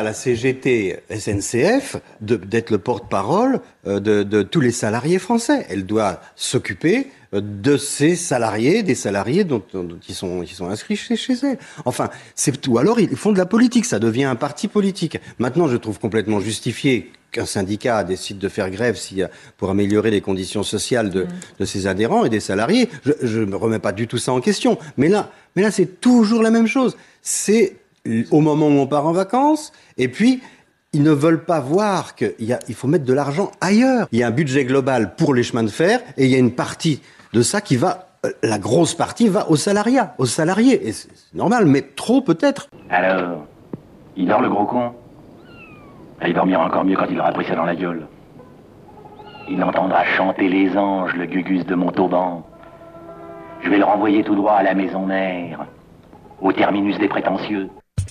À la CGT SNCF d'être le porte-parole de tous les salariés français. Elle doit s'occuper de ces salariés, des salariés qui sont inscrits chez elle. Enfin, c'est tout. Alors ils font de la politique, ça devient un parti politique. Maintenant, je trouve complètement justifié qu'un syndicat décide de faire grève pour améliorer les conditions sociales de ses adhérents et des salariés. Je ne remets pas du tout ça en question. Mais là, c'est toujours la même chose. C'est au moment où on part en vacances, et puis ils ne veulent pas voir qu'il faut mettre de l'argent ailleurs. Il y a un budget global pour les chemins de fer, et il y a une partie de ça qui va, la grosse partie va aux salariés. Et c'est normal, mais trop peut-être. Alors, il dort le gros con? Il dormira encore mieux quand il aura pris ça dans la gueule. Il entendra chanter les anges, le gugus de Montauban. Je vais le renvoyer tout droit à la maison mère, au terminus des prétentieux.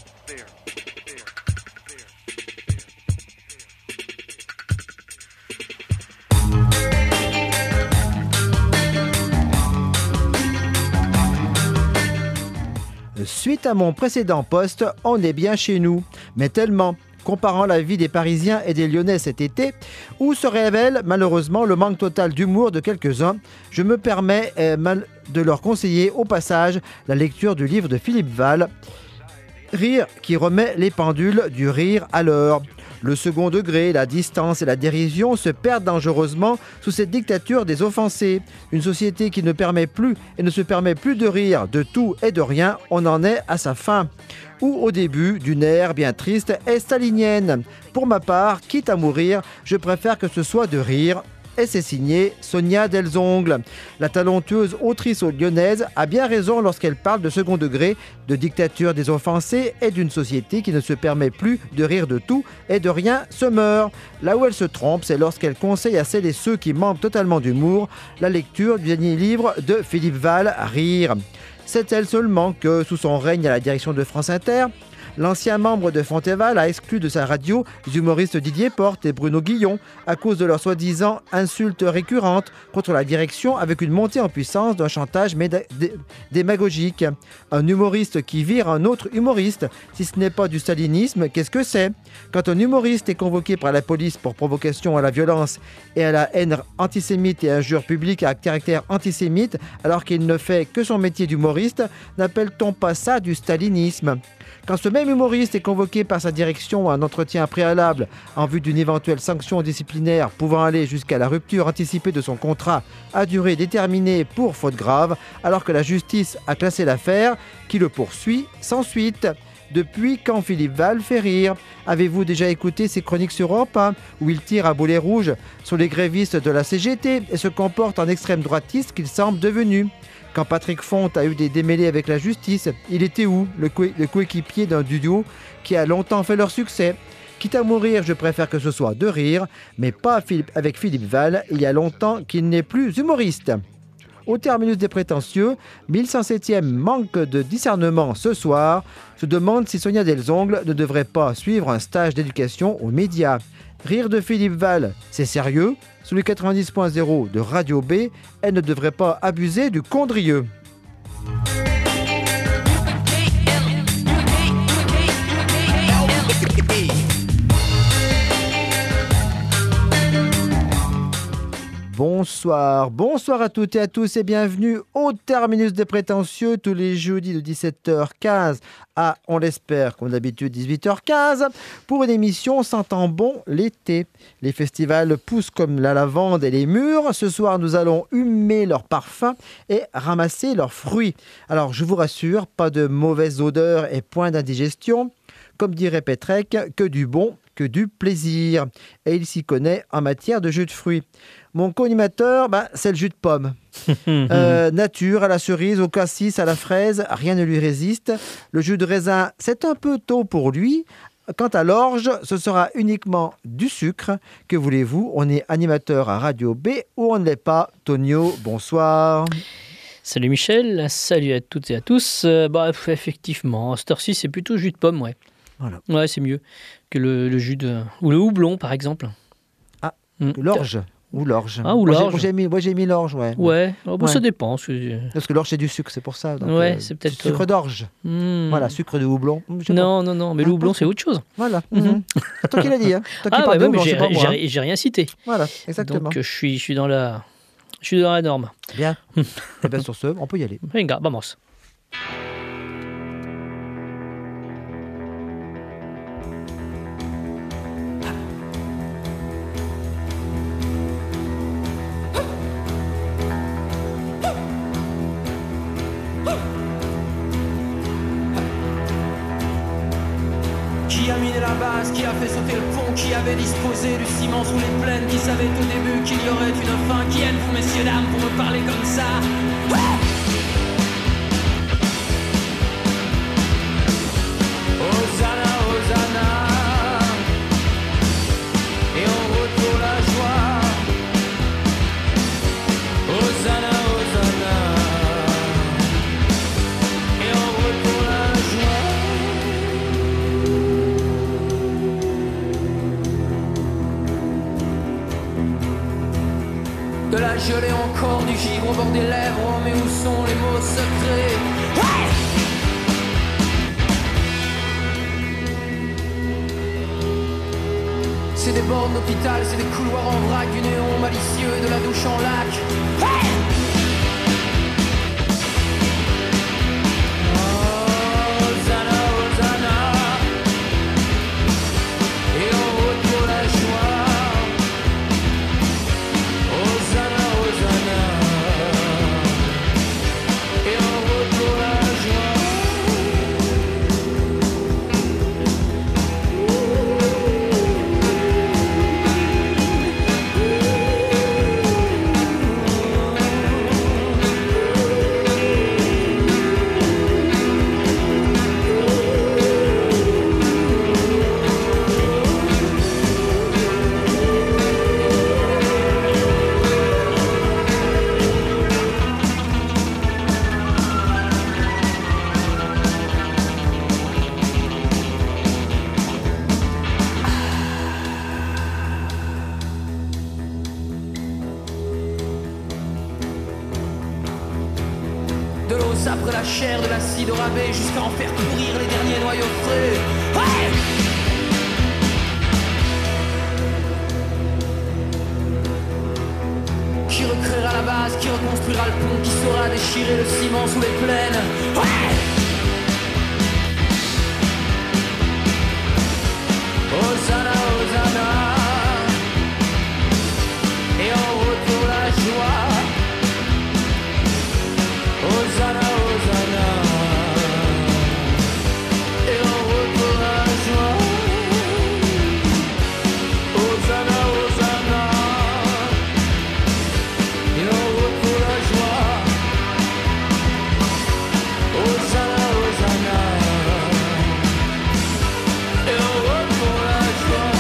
Suite à mon précédent poste, on est bien chez nous. Mais tellement, comparant la vie des Parisiens et des Lyonnais cet été, où se révèle malheureusement le manque total d'humour de quelques-uns, je me permets de leur conseiller au passage la lecture du livre de Philippe Val, Rire qui remet les pendules du rire à l'heure. Le second degré, la distance et la dérision se perdent dangereusement sous cette dictature des offensés. Une société qui ne permet plus et ne se permet plus de rire de tout et de rien, on en est à sa fin. Ou au début d'une ère bien triste et stalinienne. Pour ma part, quitte à mourir, je préfère que ce soit de rire. Et c'est signé Sonia Delzongle. La talentueuse autrice lyonnaise a bien raison lorsqu'elle parle de second degré, de dictature des offensés et d'une société qui ne se permet plus de rire de tout et de rien se meurt. Là où elle se trompe, c'est lorsqu'elle conseille à celles et ceux qui manquent totalement d'humour la lecture du dernier livre de Philippe Val, Rire. C'est elle seulement que, sous son règne à la direction de France Inter, l'ancien membre de Fonteval a exclu de sa radio les humoristes Didier Porte et Bruno Guillon à cause de leurs soi-disant insultes récurrentes contre la direction avec une montée en puissance d'un chantage démagogique. Un humoriste qui vire un autre humoriste, si ce n'est pas du stalinisme, qu'est-ce que c'est? Quand un humoriste est convoqué par la police pour provocation à la violence et à la haine antisémite et injure publique à caractère antisémite alors qu'il ne fait que son métier d'humoriste, n'appelle-t-on pas ça du stalinisme? Quand ce même humoriste est convoqué par sa direction à un entretien préalable en vue d'une éventuelle sanction disciplinaire pouvant aller jusqu'à la rupture anticipée de son contrat à durée déterminée pour faute grave, alors que la justice a classé l'affaire, qui le poursuit sans suite. Depuis quand Philippe Val fait rire? Avez-vous déjà écouté ses chroniques sur Europe 1, où il tire à boulet rouge sur les grévistes de la CGT et se comporte en extrême droitiste qu'il semble devenu? Quand Patrick Fonte a eu des démêlés avec la justice, il était où, le coéquipier d'un duo qui a longtemps fait leur succès? Quitte à mourir, je préfère que ce soit de rire, mais pas avec Philippe Val, il y a longtemps qu'il n'est plus humoriste. Au terminus des prétentieux, 1107e manque de discernement ce soir, se demande si Sonia Delzongle ne devrait pas suivre un stage d'éducation aux médias. Rire de Philippe Val, c'est sérieux? Sous les 90.0 de Radio B, elle ne devrait pas abuser du condrieux. Bonsoir à toutes et à tous et bienvenue au terminus des prétentieux tous les jeudis de 17h15 à, on l'espère, comme d'habitude, 18h15 pour une émission sentant bon l'été. Les festivals poussent comme la lavande et les mûres. Ce soir, nous allons humer leurs parfums et ramasser leurs fruits. Alors, je vous rassure, pas de mauvaises odeurs et point d'indigestion. Comme dirait Pétrec, que du bon, que du plaisir. Et il s'y connaît en matière de jus de fruits. Mon co-animateur, c'est le jus de pomme. Nature, à la cerise, au cassis, à la fraise, rien ne lui résiste. Le jus de raisin, c'est un peu tôt pour lui. Quant à l'orge, ce sera uniquement du sucre. Que voulez-vous? On est animateur à Radio B ou on ne l'est pas. Tonio, bonsoir. Salut Michel, salut à toutes et à tous. Effectivement, à cette heure-ci, c'est plutôt jus de pomme, ouais. Voilà. Ouais, c'est mieux que le jus de... ou le houblon, par exemple. Ah, l'orge. Ou l'orge. Ah, ou Moi, l'orge. j'ai mis l'orge, ouais. Ouais, ça Ouais. dépend. Parce que l'orge, c'est du sucre, c'est pour ça. Donc, Ouais, c'est peut-être, Sucre d'orge. Voilà, sucre de houblon. Je sais pas. Non, mais le houblon, c'est autre chose. Voilà. Mhm. C'est toi qui l'as dit, hein. Toi qui Ah, parles de mais houblon, c'est pas moi. Hein. j'ai rien cité. Voilà, exactement. Donc, je suis dans la norme. Bien. Et bien, sur ce, on peut y aller. Venga, vamos. Qui a miné la base, qui a fait sauter le pont, qui avait disposé du ciment sous les plaines, qui savait au début qu'il y aurait une fin, qui êtes-vous messieurs dames pour me parler comme ça? Hosanna, Hosanna, et en route pour la joie. Hosanna, Hosanna, et en route pour la joie. De la gelée encore, du givre au bord des lèvres. Oh, mais où sont les mots secrets? C'est des bornes d'hôpital, c'est des couloirs en vrac, du néon malicieux, de la douche en lac. Hosanna, Hosanna, et en route pour la joie. Hosanna, Hosanna, et en route pour la joie. De l'os après la chair, de l'acide au rabais, jusqu'à en faire pourrir les derniers noyaux frais. Ouais. Qui recréera la base, qui reconstruira le pont, qui saura déchirer le ciment sous les plaines. Ouais. Hosanna, Hosanna, et en route pour la joie. Hosanna, Hosanna, et en route pour la joie. Hosanna, Hosanna, et en route pour la joie. Hosanna, Hosanna, et en route pour la joie.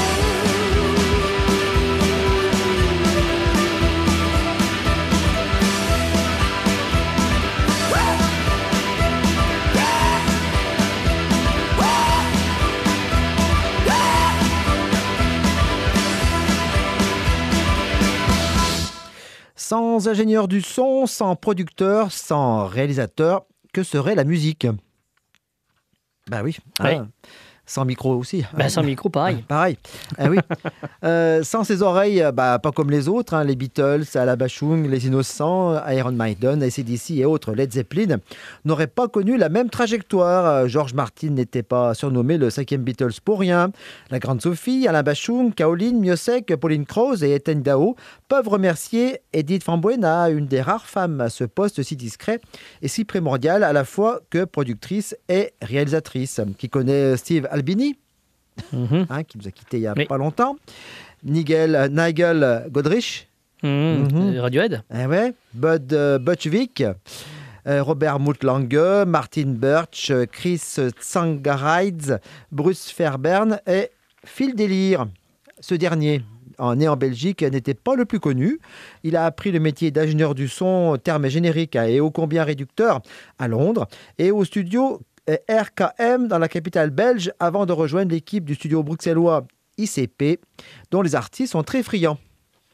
Sans ingénieur du son, sans producteur, sans réalisateur, que serait la musique? Bah oui. Ouais. Hein. Sans micro aussi. Bah, sans micro, pareil. Pareil. Ah oui. Sans ses oreilles, bah, pas comme les autres, hein, les Beatles, Alabachung, les Innocents, Iron Maiden, AC/DC et autres, Led Zeppelin, n'auraient pas connu la même trajectoire. George Martin n'était pas surnommé le 5e Beatles pour rien. La Grande Sophie, Alain Bachung, Kaolin, Miossec, Pauline Krause et Eten Dao peuvent remercier Edith Van Buena, une des rares femmes à ce poste si discret et si primordial à la fois que productrice et réalisatrice, qui connaît Steve Albini, qui nous a quittés il n'y a pas longtemps, Nigel Godrich, Radiohead, Bud Butchvik, Robert Muttlange, Martin Birch, Chris Tsangarides, Bruce Fairbairn et Phil Delir. Ce dernier, né en Belgique, n'était pas le plus connu. Il a appris le métier d'ingénieur du son, terme générique et ô combien réducteur, à Londres et au studio RKM dans la capitale belge avant de rejoindre l'équipe du studio bruxellois ICP, dont les artistes sont très friands.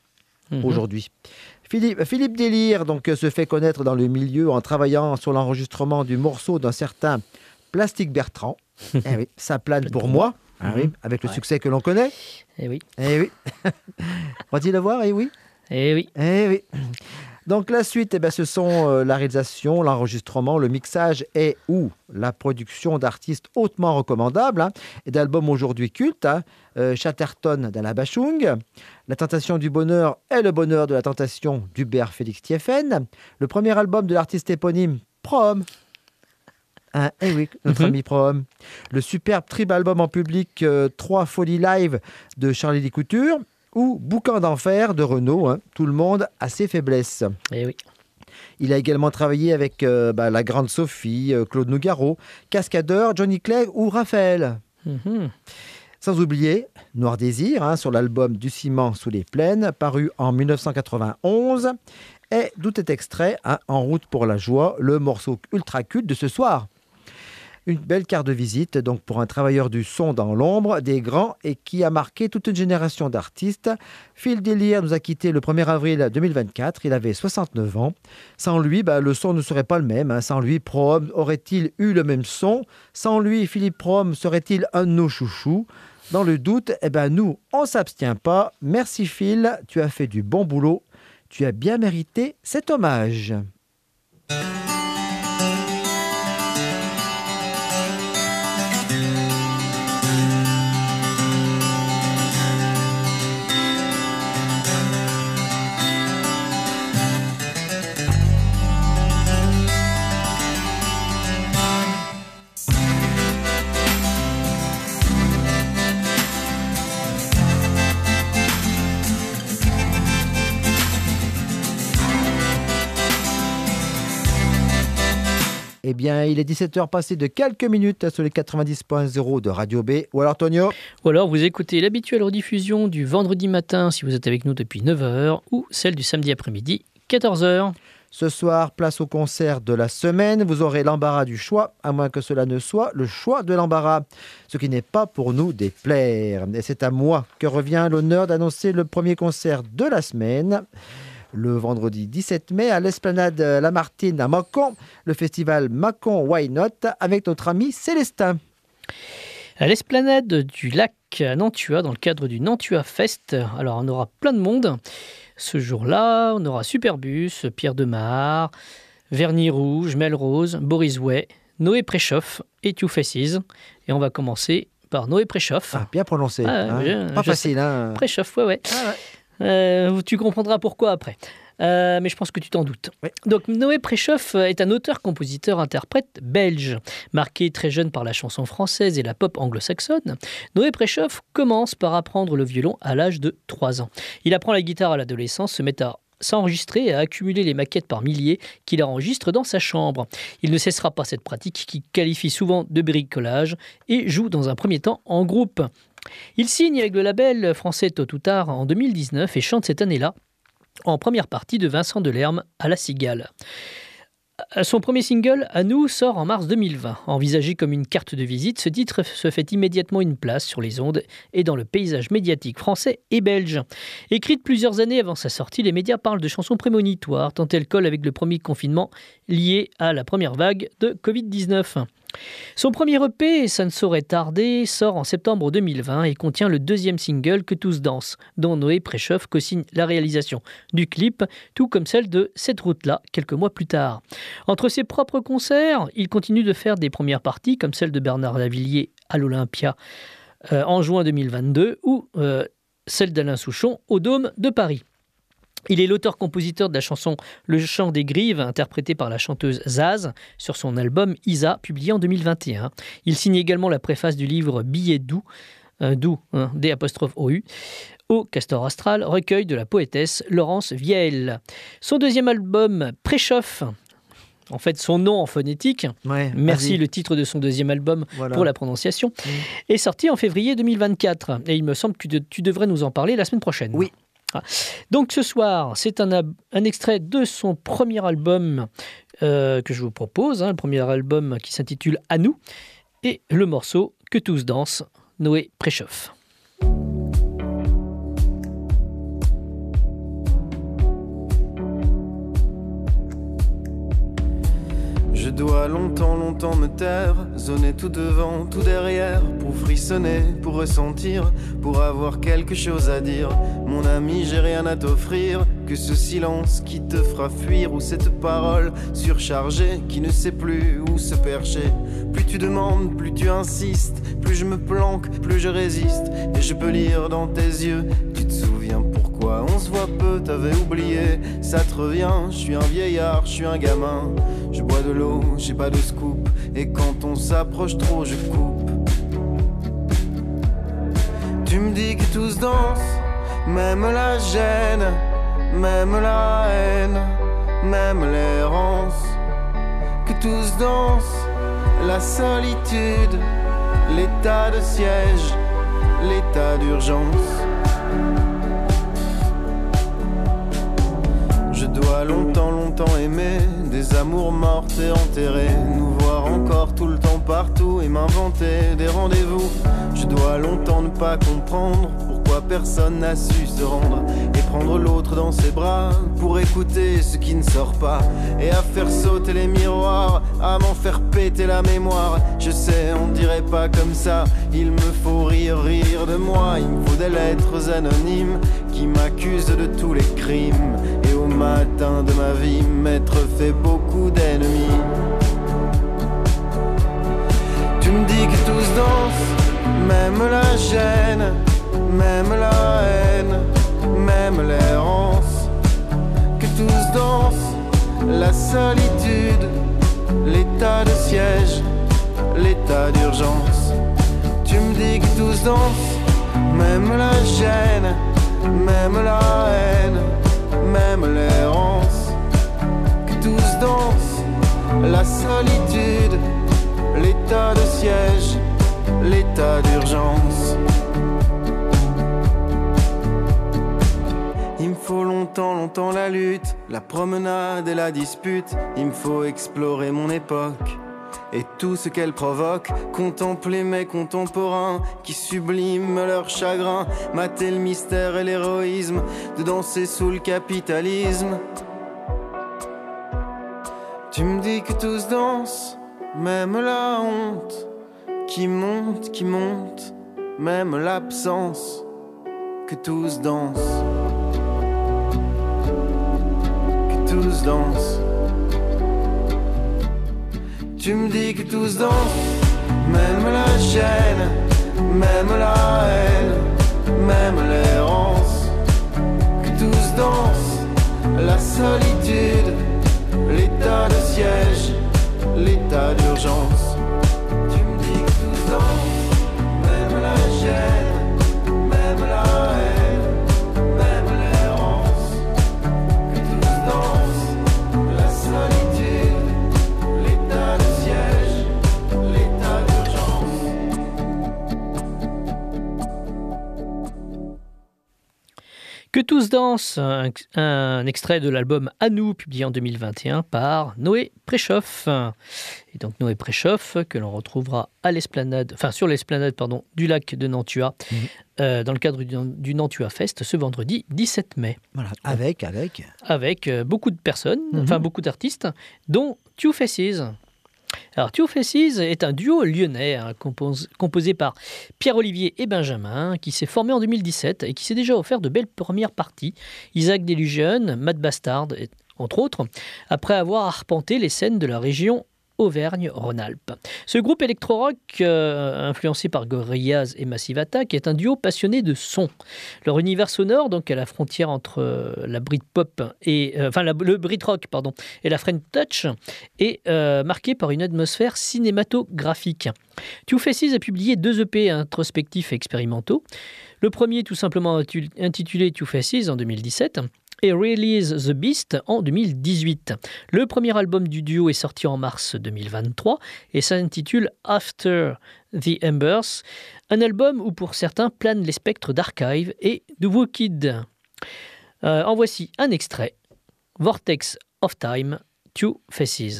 aujourd'hui. Philippe Délire donc, se fait connaître dans le milieu en travaillant sur l'enregistrement du morceau d'un certain Plastique Bertrand. Eh oui, ça plane pour moi. Ah oui, avec le succès que l'on connaît. Eh oui. Eh oui. Va-t-il le voir? Eh oui. Eh oui. Eh oui. Donc la suite, ce sont la réalisation, l'enregistrement, le mixage et ou la production d'artistes hautement recommandables et d'albums aujourd'hui cultes. Chatterton dans la Bachung, La Tentation du Bonheur et le Bonheur de la Tentation d'Hubert Félix Thieffen, le premier album de l'artiste éponyme Prom. Eh oui, notre ami Prom. Le superbe triple album en public 3 Folies Live de Charlie Lee Couture. Ou Boucan d'enfer de Renaud, tout le monde a ses faiblesses. Eh oui. Il a également travaillé avec la grande Sophie, Claude Nougaro, Cascadeur, Johnny Clegg ou Raphaël. Sans oublier Noir Désir, sur l'album Du ciment sous les plaines, paru en 1991, et d'où est extrait En route pour la joie, le morceau ultra culte de ce soir. Une belle carte de visite donc pour un travailleur du son dans l'ombre des grands et qui a marqué toute une génération d'artistes. Phil Délire nous a quittés le 1er avril 2024. Il avait 69 ans. Sans lui, le son ne serait pas le même. Sans lui, Prom aurait-il eu le même son? Sans lui, Philippe Prom serait-il un de nos chouchous? Dans le doute, nous, on ne s'abstient pas. Merci Phil, tu as fait du bon boulot. Tu as bien mérité cet hommage. Eh bien, il est 17h passé de quelques minutes sur les 90.0 de Radio B. Ou alors, Tonio? Ou alors, vous écoutez l'habituelle rediffusion du vendredi matin, si vous êtes avec nous depuis 9h, ou celle du samedi après-midi, 14h. Ce soir, place au concert de la semaine. Vous aurez l'embarras du choix, à moins que cela ne soit le choix de l'embarras, ce qui n'est pas pour nous déplaire. Et c'est à moi que revient l'honneur d'annoncer le premier concert de la semaine. Le vendredi 17 mai à l'Esplanade Lamartine à Mâcon, le festival Mâcon Why Not avec notre ami Célestin. À l'Esplanade du lac à Nantua, dans le cadre du Nantua Fest. Alors, on aura plein de monde. Ce jour-là, on aura Superbus, Pierre Demar, Vernis Rouge, Melrose, Boris Way, Noé Préchoff et Two Faces. Et on va commencer par Noé Préchoff. Bien prononcé. Pas facile. Préchoff, ouais. Tu comprendras pourquoi après. Mais je pense que tu t'en doutes. Oui. Donc Noé Préchoff est un auteur-compositeur-interprète belge. Marqué très jeune par la chanson française et la pop anglo-saxonne, Noé Préchoff commence par apprendre le violon à l'âge de 3 ans. Il apprend la guitare à l'adolescence, se met à s'enregistrer et à accumuler les maquettes par milliers qu'il enregistre dans sa chambre. Il ne cessera pas cette pratique qu'il qualifie souvent de bricolage et joue dans un premier temps en groupe. Il signe avec le label français Tôt ou Tard en 2019 et chante cette année-là en première partie de Vincent Delerme à La Cigale. Son premier single, À nous, sort en mars 2020. Envisagé comme une carte de visite, ce titre se fait immédiatement une place sur les ondes et dans le paysage médiatique français et belge. Écrite plusieurs années avant sa sortie, les médias parlent de chansons prémonitoires, tant elle colle avec le premier confinement lié à la première vague de Covid-19. Son premier EP, Ça ne saurait tarder, sort en septembre 2020 et contient le deuxième single Que tous dansent, dont Noé Préchoff co-signe la réalisation du clip, tout comme celle de Cette route-là, quelques mois plus tard. Entre ses propres concerts, il continue de faire des premières parties, comme celle de Bernard Lavilliers à l'Olympia en juin 2022, ou celle d'Alain Souchon au Dôme de Paris. Il est l'auteur-compositeur de la chanson Le chant des grives, interprétée par la chanteuse Zaz, sur son album Isa, publié en 2021. Il signe également la préface du livre Billets doux, D''OU, au Castor Astral, recueil de la poétesse Laurence Vielle. Son deuxième album, Préchoff, en fait son nom en phonétique, merci le titre de son deuxième album pour la prononciation, est sorti en février 2024. Et il me semble que tu devrais nous en parler la semaine prochaine. Oui. Donc ce soir, c'est un extrait de son premier album que je vous propose, le premier album qui s'intitule À nous, et le morceau Que tous dansent, Noé Préchoff. dois longtemps me taire, zoner tout devant, tout derrière, pour frissonner, pour ressentir, pour avoir quelque chose à dire. Mon ami, j'ai rien à t'offrir, que ce silence qui te fera fuir, ou cette parole surchargée qui ne sait plus où se percher. Plus tu demandes, plus tu insistes, plus je me planque, plus je résiste, et je peux lire dans tes yeux. Tu te souviens pourquoi on se voit peu, t'avais oublié, ça te revient. Je suis un vieillard, je suis un gamin, je bois de l'eau, j'ai pas de scoop, et quand on s'approche trop, je coupe. Tu me dis que tous dansent, même la gêne, même la haine, même l'errance. Que tous dansent, la solitude, l'état de siège, l'état d'urgence. Je dois longtemps aimer des amours mortes et enterrées, nous voir encore tout le temps partout et m'inventer des rendez-vous. Je dois longtemps ne pas comprendre pourquoi personne n'a su se rendre et prendre l'autre dans ses bras pour écouter ce qui ne sort pas, et à faire sauter les miroirs, à m'en faire péter la mémoire. Je sais, on dirait pas comme ça, il me faut rire de moi. Il me faut des lettres anonymes qui m'accusent de tous les crimes, et au matin de ma vie m'être fait beaucoup d'ennemis. Tu me dis que tous dansent, même la gêne, même la haine, même l'errance. Que tous dansent, la solitude, l'état de siège, l'état d'urgence. Tu me dis que tous dansent, même la gêne, même la haine, même l'errance. Que tous dansent, la solitude, l'état de siège, l'état d'urgence. Il me faut longtemps la lutte, la promenade et la dispute. Il me faut explorer mon époque et tout ce qu'elle provoque, contempler mes contemporains qui subliment leur chagrin, mater le mystère et l'héroïsme de danser sous le capitalisme. Tu me dis que tous dansent, même la honte qui monte, même l'absence. Que tous dansent, que tous dansent. Tu me dis que tous dansent, même la gêne, même la haine, même l'errance. Que tous dansent, la solitude, l'état de siège, l'état d'urgence. Tu me dis que tous dansent, même la gêne, même la haine, même l'errance. Que tous dansent, la solitude, l'état de siège, l'état d'urgence. Que tous dansent, un extrait de l'album À nous, publié en 2021 par Noé Préchoff. Et donc Noé Préchoff, que l'on retrouvera à l'esplanade, sur l'esplanade du lac de Nantua, dans le cadre du Nantua Fest, ce vendredi 17 mai. Voilà, avec beaucoup de personnes, beaucoup d'artistes, dont Two Faces. Alors, Two Faces est un duo lyonnais composé par Pierre-Olivier et Benjamin, qui s'est formé en 2017 et qui s'est déjà offert de belles premières parties. Isaac Delusion, Matt Bastard, entre autres, après avoir arpenté les scènes de la région Auvergne-Rhône-Alpes. Ce groupe électro-rock, influencé par Gorillaz et Massive Attack, est un duo passionné de son. Leur univers sonore, donc à la frontière entre la Britpop et le Brit-rock, et la French Touch, est marqué par une atmosphère cinématographique. Two Faces a publié 2 EP introspectifs et expérimentaux. Le premier, tout simplement intitulé Two Faces en 2017. Et Release the Beast en 2018. Le premier album du duo est sorti en mars 2023 et s'intitule After the Embers, un album où pour certains planent les spectres d'Archive et de Wookid. En voici un extrait, Vortex of Time, Two Faces.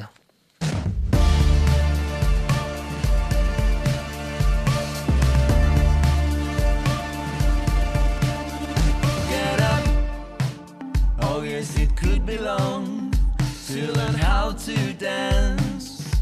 It could be long to learn how to dance.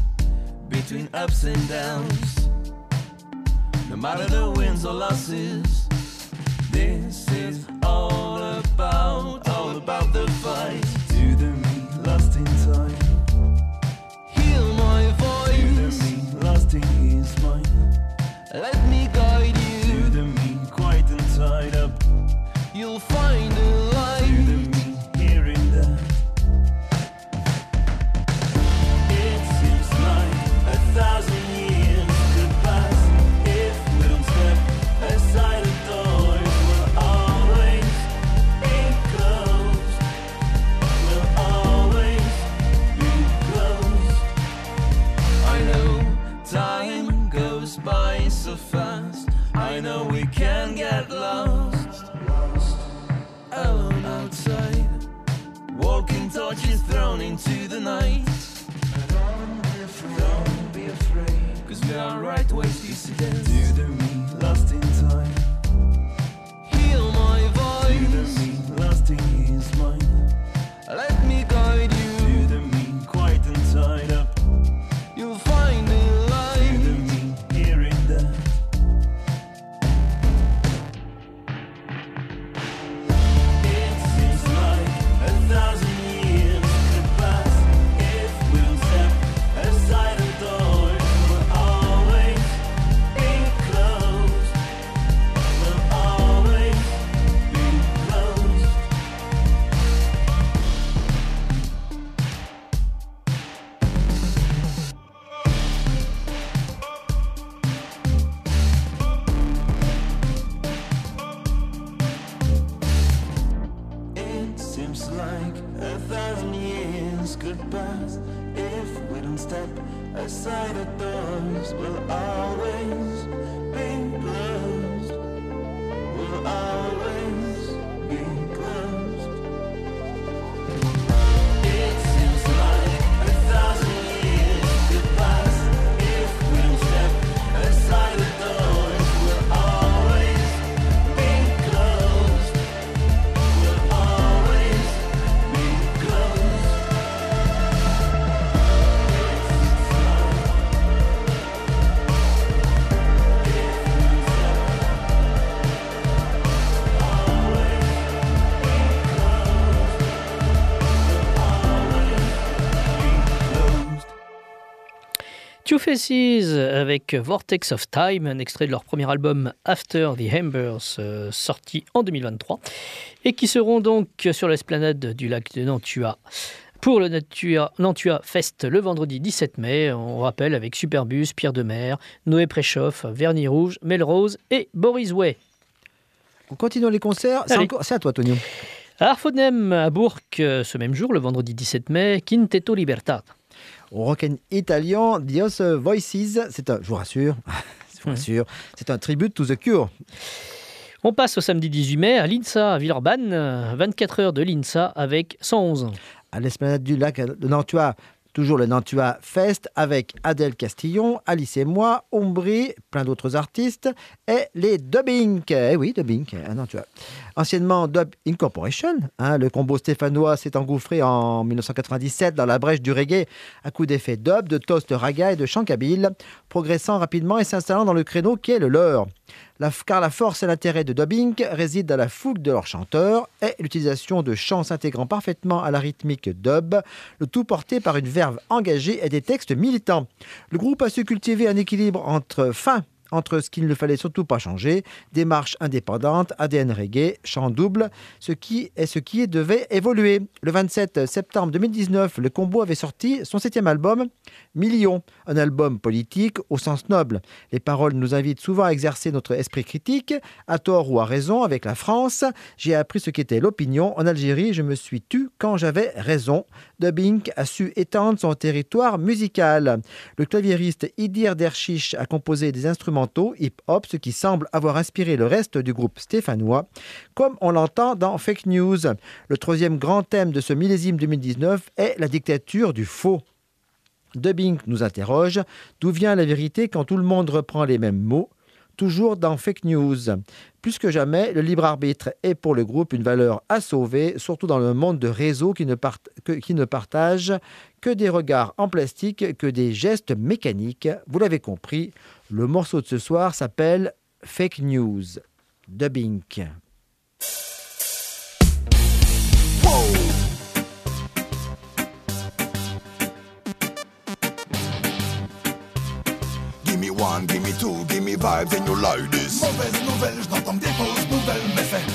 between ups and downs. No matter the wins or losses, this is all about the fight. To the me lost in time, Heal my voice. to the me lost in his mind, Let me guide to you. the me quiet and tied up, You'll find a to the light. me hearing that. It seems like 1,000 years could pass if we don't step aside the doors. We'll always be closed. We'll always be closed. I know time goes by so fast. I know we can get lost. Alone outside, walking torches thrown into the night. Don't be afraid, 'cause we are right ways to see this. To the me lost in time, Heal my to the voice. me lost in his mind, Let me guide to you. the me quiet and tied up, You'll find a to the light. me hearing that. It seems like 1,000 years could pass if we don't step aside the doors. We'll always be closed. We'll always be closed. It seems like 1,000 years could pass if we don't step aside the doors. We'll always be closed. We'll always be closed. It seems like 1,000 years could pass if we don't step aside the doors. We'll always be closed. We'll always be closed. Two Faces avec Vortex of Time, un extrait de leur premier album After the Embers, sorti en 2023, et qui seront donc sur l'esplanade du lac de Nantua pour le Nantua Fest le vendredi 17 mai. On rappelle avec Superbus, Pierre Demer, Noé Préchoff, Vernis Rouge, Melrose et Boris Way. On continue les concerts. Allez. C'est à toi, Tonio. À Arfonnem, à Bourg, ce même jour, le vendredi 17 mai, Quintetto Libertad. Au rock and italien, Dios Voices, c'est un, je vous rassure, c'est un tribute to the Cure. On passe au samedi 18 mai à l'INSA à Villeurbanne, 24 heures de l'INSA avec 111. À l'esplanade du lac de Nantua, toujours le Nantua Fest avec Adèle Castillon, Alice et moi, Ombri, plein d'autres artistes et les Dubbing. Eh oui, Dubbing à Nantua. Anciennement Dub Incorporation, le combo stéphanois s'est engouffré en 1997 dans la brèche du reggae à coups d'effets dub, de toast raga et de chant kabyle, progressant rapidement et s'installant dans le créneau qui est le leur. Car la force et l'intérêt de Dubbing réside dans la fougue de leurs chanteurs et l'utilisation de chants s'intégrant parfaitement à la rythmique dub, le tout porté par une verve engagée et des textes militants. Le groupe a su cultiver un équilibre entre ce qu'il ne fallait surtout pas changer, démarche indépendante, ADN reggae, chant double, ce qui devait évoluer. Le 27 septembre 2019, le combo avait sorti son 7e album, Millions, un album politique au sens noble. Les paroles nous invitent souvent à exercer notre esprit critique, à tort ou à raison, avec la France. J'ai appris ce qu'était l'opinion. En Algérie, je me suis tu quand j'avais raison. Dubbing a su étendre son territoire musical. Le claviériste Idir Derchiche a composé des instrumentaux hip-hop, ce qui semble avoir inspiré le reste du groupe stéphanois, comme on l'entend dans Fake News. Le troisième grand thème de ce millésime 2019 est la dictature du faux. Dubbing nous interroge, d'où vient la vérité quand tout le monde reprend les mêmes mots? Toujours dans Fake News. Plus que jamais, le libre arbitre est pour le groupe une valeur à sauver, surtout dans le monde de réseaux qui ne partagent que des regards en plastique, que des gestes mécaniques. Vous l'avez compris, le morceau de ce soir s'appelle Fake News. Dubbing. Give me one, give me two, give me vibes and you like this. Mauvaise nouvelle, je n'entends que des fausses nouvelles, mais c'est.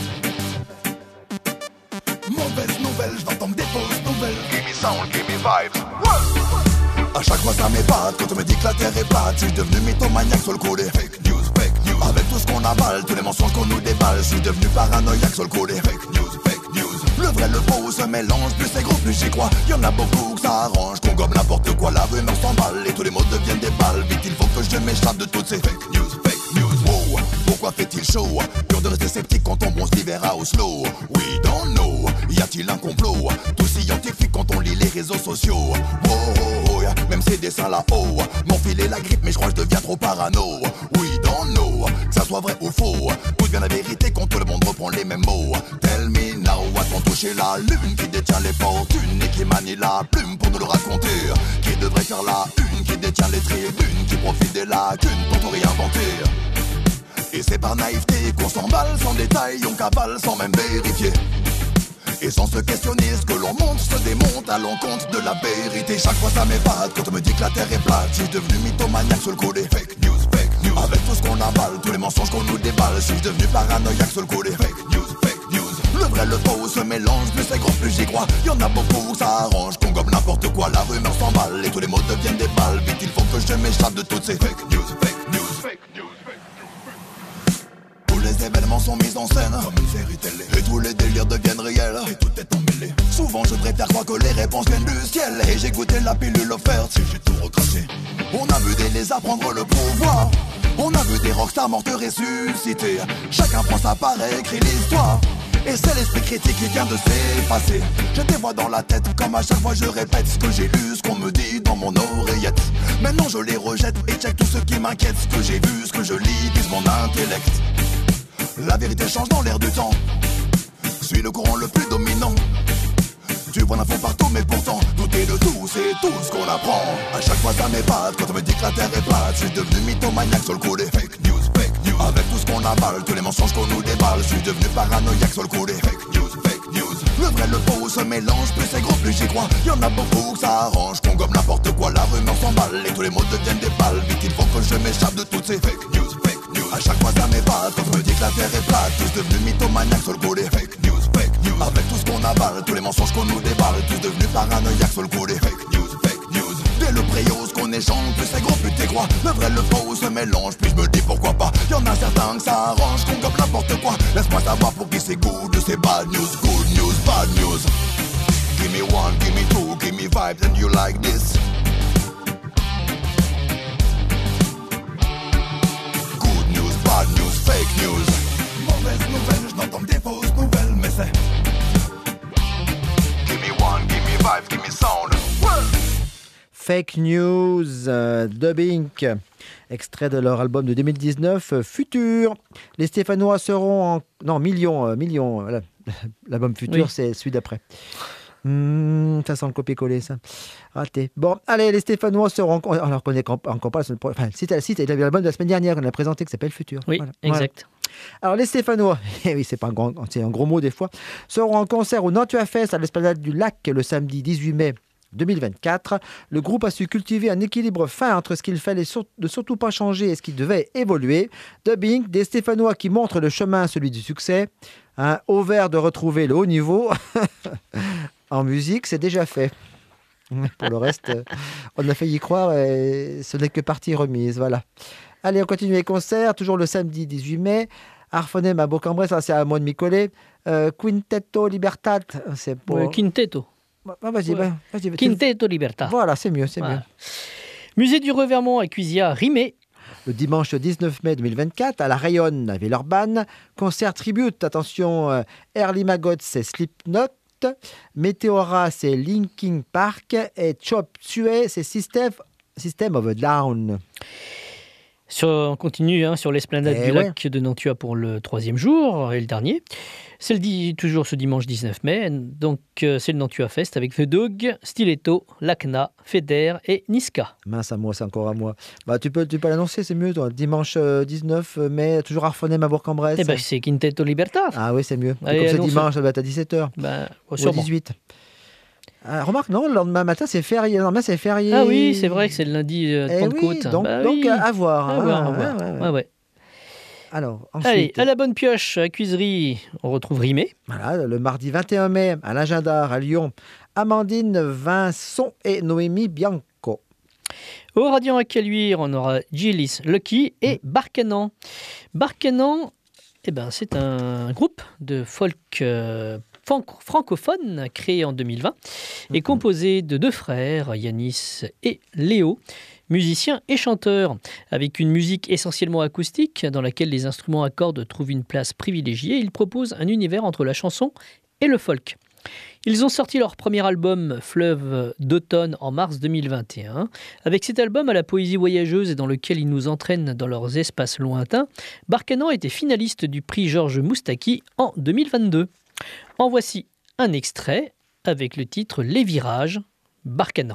Mauvaise nouvelle, je n'entends que des fausses nouvelles. Give me sound, give me vibes. À chaque fois ça m'épate quand on me dit que la terre est plate. Je suis devenu mythomaniaque sur le coup des fake news, fake news. Avec tout ce qu'on avale, tous les mensonges qu'on nous déballe. Je suis devenu paranoïaque sur le coup des fake news, fake news. Le vrai, le faux se mélange, plus c'est gros, plus j'y crois. Y'en a beaucoup que ça arrange, qu'on gobe n'importe quoi. La rumeur s'emballe et tous les mots deviennent des balles. Vite, il faut que je m'échappe de toutes ces fake news, fake news. Wow, pourquoi fait-il chaud? Dur de rester sceptique quand on bronze l'hiver à Oslo. We don't know, y a-t-il un complot? Tout scientifique quand on lit les réseaux sociaux. Wow, oh, oh, même ces dessins là-haut m'enfiler la grippe, mais je crois que je deviens trop parano. We don't know, que ça soit vrai ou faux. Tout devient la vérité quand tout le monde reprend les mêmêmes mots. Tell me now, a-t-on touché la lune qui détient les fortunes et qui manie la plume pour nous le raconter? Qui devrait faire la une, qui détient les tribunes, qui profite des lacunes pour tout réinventer? Et c'est par naïveté qu'on s'emballe sans détail, on cavale sans même vérifier. Et sans se questionner, ce que l'on monte se démonte à l'encontre de la vérité. Chaque fois ça m'épate quand on me dit que la terre est plate. Je suis devenu mythomaniaque sur le coup des fake news, fake news. Avec tout ce qu'on avale, tous les mensonges qu'on nous déballe. Je suis devenu paranoïaque sur le coup des fake news, fake news. Le vrai, le faux se mélange, plus c'est gros, plus j'y crois. Y'en a beaucoup, ça arrange, qu'on gobe n'importe quoi. La rumeur s'emballe et tous les mots deviennent des balles. Vite, il faut que je m'échappe de toutes ces fake news, fake news, fake news. Les événements sont mis en scène comme une série télé. Et tous les délires deviennent réels et tout est emmêlé. Souvent je préfère croire que les réponses viennent du ciel. Et j'ai goûté la pilule offerte, si j'ai tout recraché. On a vu des lézards prendre le pouvoir. On a vu des rockstars mortes ressusciter. Chacun prend sa part et écrit l'histoire. Et c'est l'esprit critique qui vient de s'effacer. Je te vois dans la tête comme à chaque fois je répète ce que j'ai lu, ce qu'on me dit dans mon oreillette. Maintenant je les rejette et check tout ce qui m'inquiète. Ce que j'ai vu, ce que je lis, vise mon intellect. La vérité change dans l'air du temps. Suis le courant le plus dominant. Tu vois l'info partout mais pourtant douter de tout, c'est tout ce qu'on apprend. À chaque fois ça m'épate quand on me dit que la terre est plate. Je suis devenu mythomaniaque sur le coup des fake news, fake news. Avec tout ce qu'on avale, tous les mensonges qu'on nous déballe. Je suis devenu paranoïaque sur le coup des fake news, fake news. Le vrai, le faux se mélange, plus c'est gros, plus j'y crois. Y'en a beaucoup que ça arrange, qu'on gobe n'importe quoi. La rumeur s'emballe et tous les mots deviennent des balles. Vite il faut que je m'échappe de toutes ces fake news, fake news. À chaque fois ça m'épate quand on me dit que la terre est plate. Tous devenus mythomaniaques sur le coup des fake news, fake news. Avec tout ce qu'on avale, tous les mensonges qu'on nous déballe. Tous devenus paranoïaques sur le coup des fake news, fake news. Dès le préau, ce qu'on échange, plus c'est gros, plus t'es crois. Le vrai, le faux se mélange, puis je me dis pourquoi pas. Y'en a certains que ça arrange, qu'on gobe n'importe quoi. Laisse-moi savoir pour qui c'est good, c'est bad news, good news, bad news. Give me one, give me two, give me vibes and you like this. Good news, bad news, fake news. Mauvaise nouvelle, je n'entends que des fausses nouvelles, mais c'est. Give me one, give me vibes, give me sound. Fake News, Dubbing, extrait de leur album de 2019, Futur. Les Stéphanois seront en... Non, Millions, l'album Futur, oui. C'est celui d'après. Ça sent le copier-coller, ça. Raté. Bon, allez, les Stéphanois seront... On leur connaît encore pas. Enfin, si tu as l'album de la semaine dernière qu'on a présenté qui s'appelle Futur. Oui, voilà. Exact. Voilà. Alors, les Stéphanois, oui, c'est un gros mot des fois, seront en concert au Nantua Fest à l'Esplanade du Lac le samedi 18 mai 2024. Le groupe a su cultiver un équilibre fin entre ce qu'il fallait ne surtout pas changer et ce qui devait évoluer. Dubbing, des Stéphanois qui montrent le chemin, celui du succès. Au vert de retrouver le haut niveau. En musique, c'est déjà fait. Pour le reste, on a failli y croire et ce n'est que partie remise. Voilà. Allez, on continue les concerts. Toujours le samedi 18 mai. Arfonem à Bourg-en-Bresse, ça c'est à moi de m'y coller. Quintetto Libertad, c'est pour... Quintetto. Vas-y. Quintetto Libertad. Voilà, c'est mieux. Musée du Revermont à Cuisia, Rimé. Le dimanche 19 mai 2024, à la Rayonne, à Villeurbanne. Concert tribute, attention, Early Maggots, c'est Slipknot. Meteora, c'est Linkin Park. Et Chop Suey, c'est System of a Down. On continue sur l'esplanade du lac de Nantua pour le 3e jour et le dernier. C'est toujours ce dimanche 19 mai. Donc, c'est le Nantua Fest avec The Dog, Stiletto, Lacna, Feder et Niska. Mince à moi, c'est encore à moi. Bah, tu peux l'annoncer, c'est mieux. Toi. Dimanche 19 mai, toujours Arfonhem à Bourg-en-Bresse. Eh ben, c'est Quintetto Libertad. Ah oui, c'est mieux. Allez, comme c'est dimanche, ça va être à 17h. Ou à 18. Remarque, non, le lendemain matin, c'est férié. Le lendemain, c'est férié. Ah oui, c'est vrai que c'est le lundi de Pentecôte. Oui, donc à voir. À voir. Ouais. Alors, ensuite, allez, à la bonne pioche, à Cuiserie, on retrouve Rimé. Voilà, le mardi 21 mai, à l'Agendar, à Lyon, Amandine Vincent et Noémie Bianco. Au Radiant à Caluire, on aura Gillis, Lucky et Barcanan. Barcanan, c'est un groupe de folk francophone créé en 2020 et composé de 2 frères, Yanis et Léo, musiciens et chanteurs, avec une musique essentiellement acoustique dans laquelle les instruments à cordes trouvent une place privilégiée. Ils proposent un univers entre la chanson et le folk. Ils ont sorti leur premier album Fleuve d'automne en mars 2021. Avec cet album à la poésie voyageuse et dans lequel ils nous entraînent dans leurs espaces lointains, Barcanan était finaliste du prix Georges Moustaki en 2022. En voici un extrait avec le titre Les Virages, Barcanan.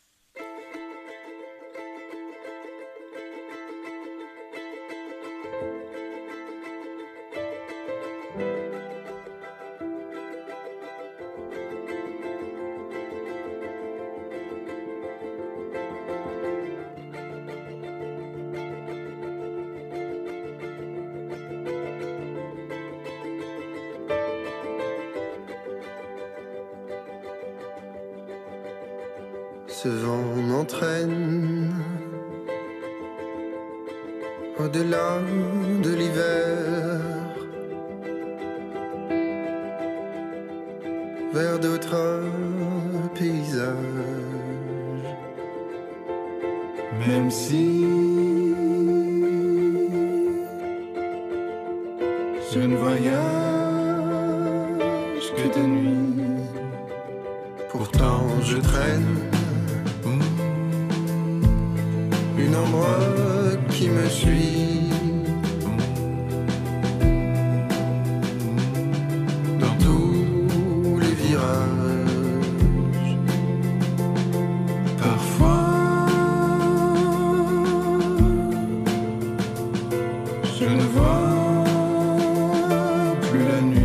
Ce vent m'entraîne au-delà de l'hiver, vers d'autres paysages. Même si je ne voyage que de nuit, pourtant je traîne une ombre qui me suit dans tous les virages. Parfois je ne vois plus la nuit.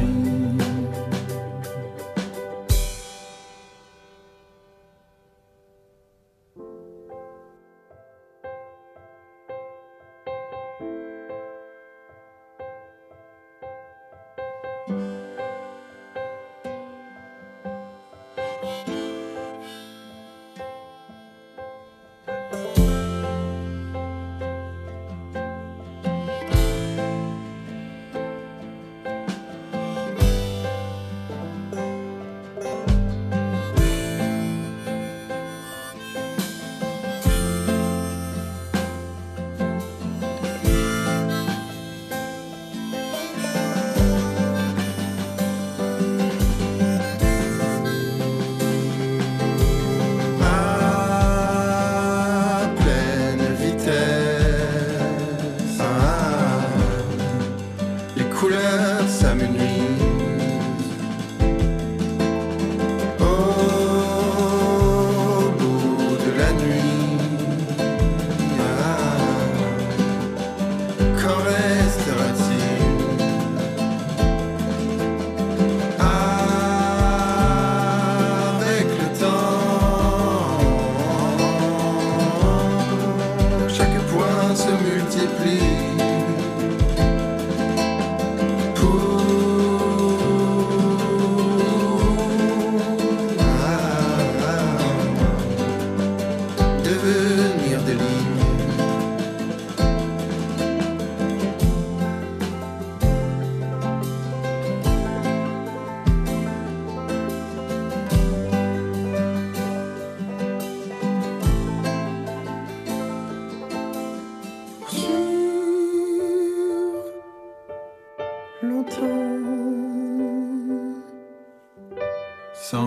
S'en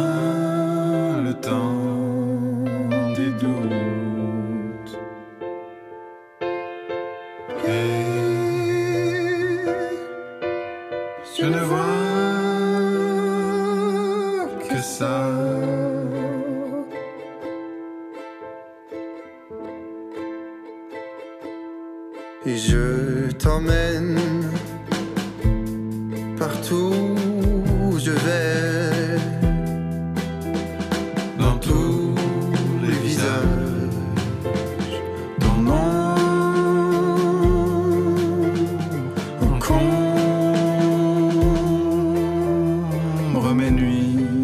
vient le temps des doutes. Je ne vois que ça. Et je t'emmène partout où je vais, dans tous les visages, ton nom encombre mes nuits.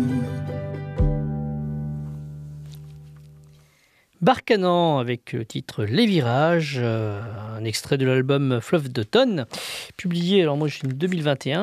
Barcanan avec le titre Les Virages, un extrait de l'album Fleuve d'automne, publié, alors moi je suis en 2021.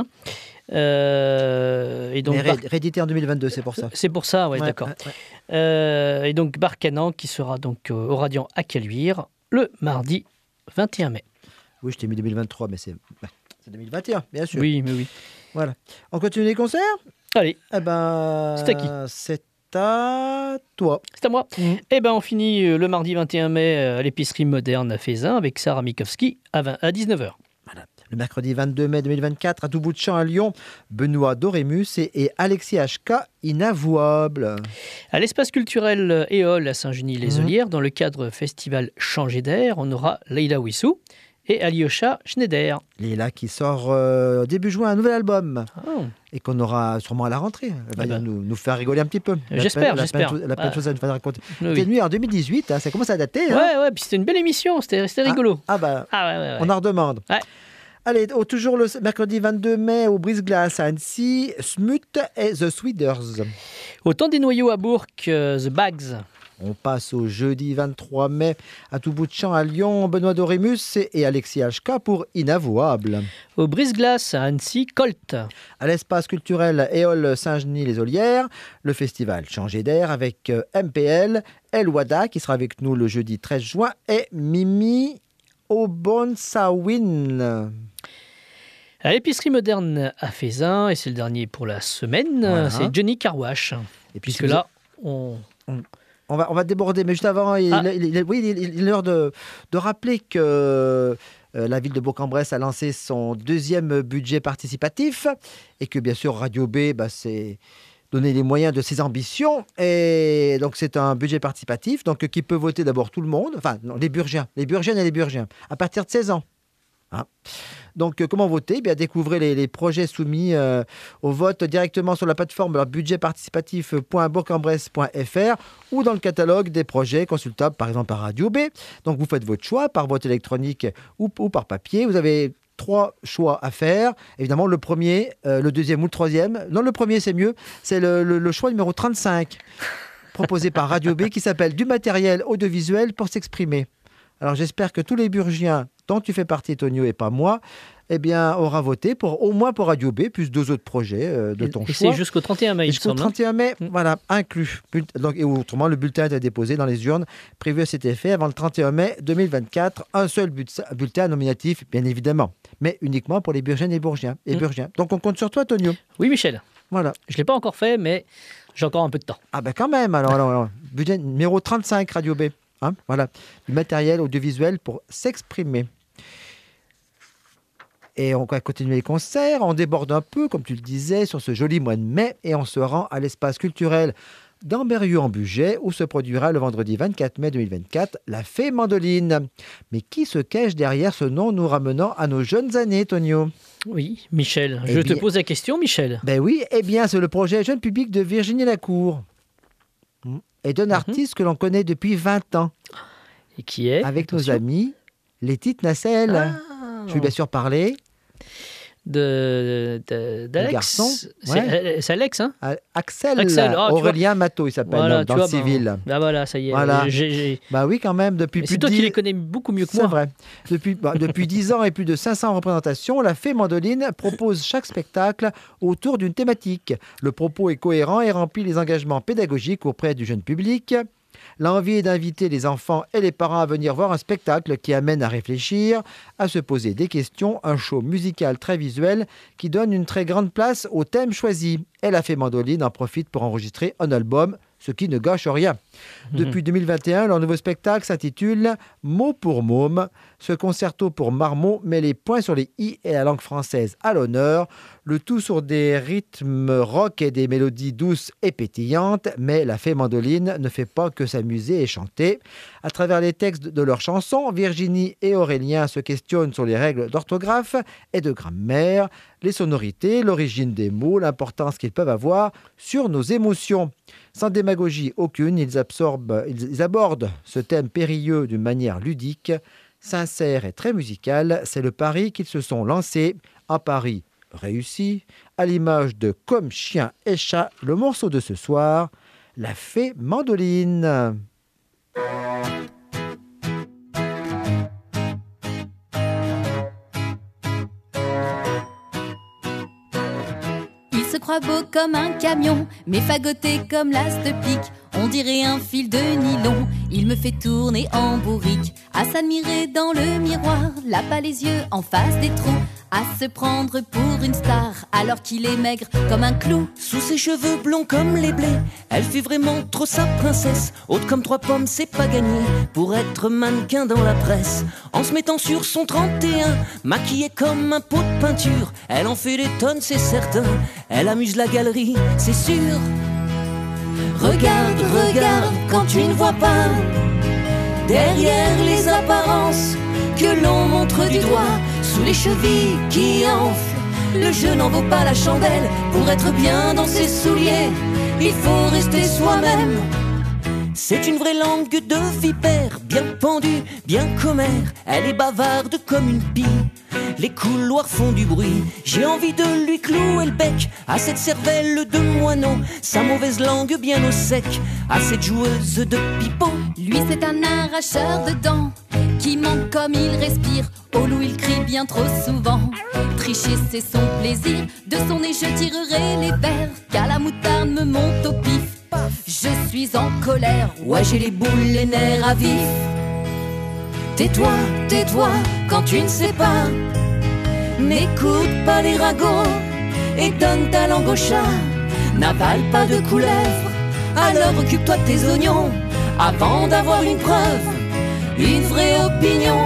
Et donc, Mais réédité en 2022, c'est pour ça. C'est pour ça, ouais, d'accord. Et donc Barcanan qui sera donc au Radiant à Caluire le mardi 21 mai. Oui, je t'ai mis 2023, mais c'est 2021, bien sûr. Oui, mais oui. Voilà. On continue les concerts ? Allez, Eh ben, c'est à qui ? C'est à toi. c'est à moi. Eh ben, on finit le mardi 21 mai à l'épicerie moderne à Fézin avec Sarah Mikowski à 19h. Voilà. Le mercredi 22 mai 2024, à tout bout de champ à Lyon, Benoît Dorémus et Alexis HK, Inavouable. À l'espace culturel Éole à Saint-Genis-les-Olières, dans le cadre festival Changer d'air, on aura Leila Wissou et Alyosha Schneider. Léla qui sort début juin un nouvel album Oh. et qu'on aura sûrement à la rentrée. Elle va Eh ben. nous faire rigoler un petit peu. J'espère. Elle a plein de choses à nous faire raconter. Oui. C'était nuit en 2018, hein, ça commence à dater. Hein. Ouais, puis c'était une belle émission, c'était rigolo. Ah bah, Ouais. on en redemande. Ouais. Allez, toujours le mercredi 22 mai au Brise-Glace à Annecy, Smut et The Sweeders. Au temps des noyaux à Bourg, The Bags. On passe au jeudi 23 mai à tout bout de champ à Lyon, Benoît Dorémus et Alexis HK pour Inavouable. Au Brise-Glace à Annecy, Colt. À l'espace culturel Éole Saint-Genis-les-Olières, le festival Changer d'air avec MPL, El Wada qui sera avec nous le jeudi 13 juin et Mimi Obonsawin. À l'épicerie moderne à Fézin, et c'est le dernier pour la semaine, Voilà. c'est Johnny Carwash. Et puis Puisque là, on... On va déborder, mais juste avant, il est l'heure de rappeler que la ville de Bourg-en-Bresse a lancé son deuxième budget participatif et que bien sûr Radio B, c'est donner les moyens de ses ambitions. Et donc c'est un budget participatif donc, qui peut voter d'abord tout le monde, enfin non, les Burgiens, les Burgiennes et les Burgiens, à partir de 16 ans. Hein. Donc, comment voter ? Eh bien, découvrez les projets soumis au vote directement sur la plateforme budgetparticipatif.bourg-en-bresse.fr ou dans le catalogue des projets consultables, par exemple par Radio B. Donc, vous faites votre choix par vote électronique ou par papier. Vous avez 3 choix à faire. Évidemment, le premier, le deuxième ou le troisième. Non, le premier, c'est mieux. C'est le choix numéro 35, proposé par Radio B, qui s'appelle « Du matériel audiovisuel pour s'exprimer ». Alors, j'espère que tous les Burgiens dont tu fais partie, Tonio, et pas moi, aura voté au moins pour Radio B, plus 2 autres projets de ton et choix. c'est jusqu'au 31 mai, il Jusqu'au semble. 31 mai, voilà, inclus. Donc, et autrement, le bulletin est déposé dans les urnes prévues à cet effet avant le 31 mai 2024. Un seul bulletin nominatif, bien évidemment, mais uniquement pour les Burgiennes et Bourgiens. Donc, on compte sur toi, Tonio. Oui, Michel. Voilà. Je ne l'ai pas encore fait, mais j'ai encore un peu de temps. Ah ben quand même, alors budget numéro 35, Radio B. Hein, voilà, du matériel audiovisuel pour s'exprimer. Et on va continuer les concerts, on déborde un peu, comme tu le disais, sur ce joli mois de mai, et on se rend à l'espace culturel d'Amberieu-en-Bugey, où se produira le vendredi 24 mai 2024 la Fée Mandoline. Mais qui se cache derrière ce nom nous ramenant à nos jeunes années, Tonio ? Oui, Michel. Eh Je te bien- pose la question, Michel. Ben oui, c'est le projet Jeune Public de Virginie Lacour. Et d'un artiste que l'on connaît depuis 20 ans, Et qui est avec nos attention, amis, les Petites Nacelles. Ah. Je vais bien sûr parler. d'Alex. garçon, C'est Alex, hein Axel, Axel, tu Aurélien Matteau, il s'appelle, Voilà, dans tu le vois, civil. Bah voilà, ça y est. Voilà. j'ai- Bah oui, quand même, depuis Mais plus c'est de toi qui 10 les connais beaucoup mieux que C'est moi. vrai. Depuis 10 ans et plus de 500 représentations, la Fée Mandoline propose chaque spectacle autour d'une thématique. Le propos est cohérent et remplit les engagements pédagogiques auprès du jeune public. L'envie est d'inviter les enfants et les parents à venir voir un spectacle qui amène à réfléchir, à se poser des questions, un show musical très visuel qui donne une très grande place au thème choisi. Et la Fée Mandoline en profite pour enregistrer un album ce qui ne gâche rien. Depuis 2021, leur nouveau spectacle s'intitule « Mot pour môme ». Ce concerto pour marmot met les points sur les i et la langue française à l'honneur, le tout sur des rythmes rock et des mélodies douces et pétillantes, mais la fée mandoline ne fait pas que s'amuser et chanter. À travers les textes de leurs chansons, Virginie et Aurélien se questionnent sur les règles d'orthographe et de grammaire, les sonorités, l'origine des mots, l'importance qu'ils peuvent avoir sur nos émotions. Sans démagogie aucune, ils abordent ce thème périlleux d'une manière ludique, sincère et très musicale. C'est le pari qu'ils se sont lancés, un pari réussi, à l'image de Comme chien et chat, le morceau de ce soir, La fée mandoline. Il se croit beau comme un camion, mais fagoté comme l'as de pique. On dirait un fil de nylon, il me fait tourner en bourrique. À s'admirer dans le miroir, là bas les yeux en face des trous. À se prendre pour une star, alors qu'il est maigre comme un clou. Sous ses cheveux blonds comme les blés, elle fait vraiment trop sa princesse. Haute comme 3 pommes, c'est pas gagné pour être mannequin dans la presse. En se mettant sur son 31, maquillée comme un pot de peinture, elle en fait des tonnes, c'est certain. Elle amuse la galerie, c'est sûr. Regarde, regarde, quand tu ne vois pas derrière les apparences que l'on montre du doigt, sous les chevilles qui enflent, le jeu n'en vaut pas la chandelle. Pour être bien dans ses souliers, il faut rester soi-même. C'est une vraie langue de vipère, bien pendue, bien commère. Elle est bavarde comme une pie, les couloirs font du bruit. J'ai envie de lui clouer le bec à cette cervelle de moineau, sa mauvaise langue bien au sec, à cette joueuse de pipeau. Lui c'est un arracheur de dents qui manque comme il respire. Au loup il crie bien trop souvent. Tricher c'est son plaisir. De son nez je tirerai les vers, car la moutarde me monte au pif. Je suis en colère, ouais j'ai les boules, les nerfs à vif. Tais-toi, tais-toi, quand tu ne sais pas. N'écoute pas les ragots et donne ta langue au chat. N'avale pas de couleuvre, alors occupe-toi de tes oignons avant d'avoir une preuve, une vraie opinion.